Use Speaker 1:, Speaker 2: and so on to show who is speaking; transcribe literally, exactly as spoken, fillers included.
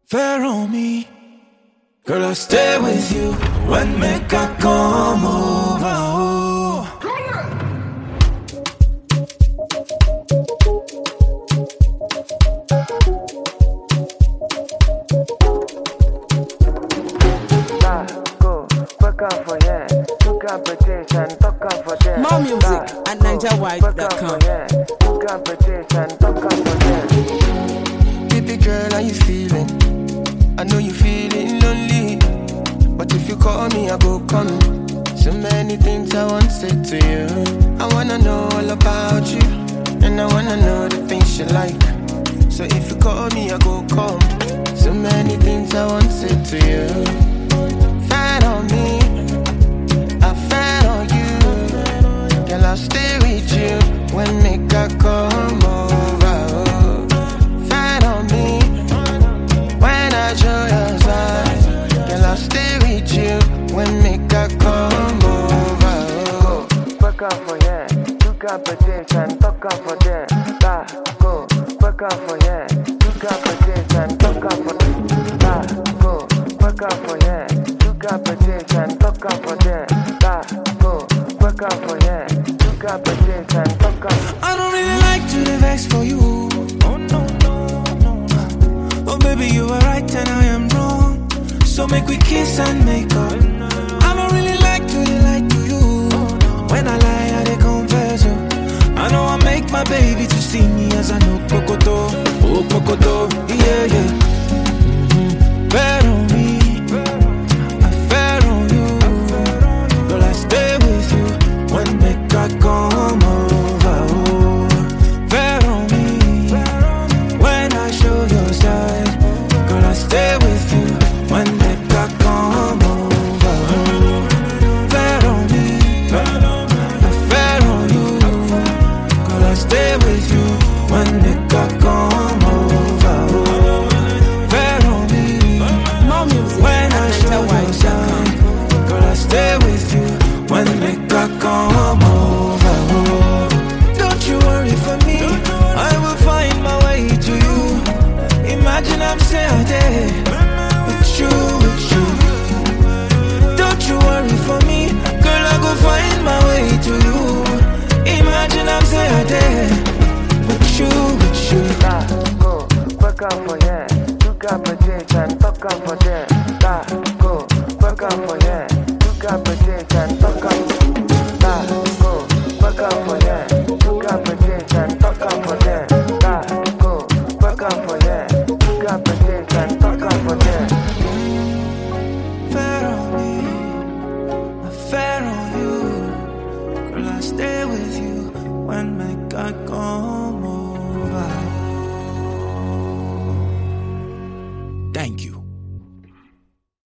Speaker 1: fair on me. Girl, I'll stay with you when make I come over. Oh.
Speaker 2: More music at ninja white dot com.
Speaker 3: Baby girl, how you feeling? I know you feeling lonely, but if you call me, I go come. So many things I want to say to you. I wanna know all about you, and I wanna know the things you like. So if you call me, I go come. So many things I want to say to you. Fan on me, I fan on you. Girl, I'll stay with you when make I come over. Fan on me when I show your side. Girl, I'll stay with you when make I come over.
Speaker 4: Fuck up for yeah, you got petition, fuck up for there. Bah, go, fuck up for yeah, you got petition, fuck up for bah, go, fuck up for yeah, you got petition, fuck up for there. Bah, go, fuck up for yeah, you got petition, fuck up.
Speaker 1: I don't really like to the vex for you. Oh no, no, no, no. Oh baby, you are right and I am wrong. So make we kiss and make up. I don't really like to lie to you. When I lie, I dey confess. Oh. I know I make my baby to see me as I know Kokoto. Oh Kokoto, yeah, yeah. Mm-hmm. Bet on me, I fair on you. Girl, I stay with you when make I come over. Oh, fair on me when I show your side. Girl, I stay with you when make I come over. Oh, fair on me, I fair on you. Girl, I stay with you when make I come over. Oh, fair on me
Speaker 2: More music
Speaker 1: when I
Speaker 2: at
Speaker 1: show
Speaker 2: ninja
Speaker 1: your
Speaker 2: white dot com.
Speaker 1: side. Girl, I stay with you when make I come over. Oh, don't you worry for me, I will find my way to you. Imagine I'm saying there with you, with you. Don't you worry for me, girl, I go find my way to you. Imagine I'm saying there with you, with you.
Speaker 4: Bah, go, fuck up for yeah, you got petition, fuck up for there. Bah, go, fuck up for yeah, you got petition, fuck up. Bah, go, fuck up for yeah, you got petition, fuck up for there. Bah, go, fuck up for yeah, you got petition, fuck up for there.
Speaker 1: Fair on me, I fair on you. Girl, I stay with you when make I come over. Thank you.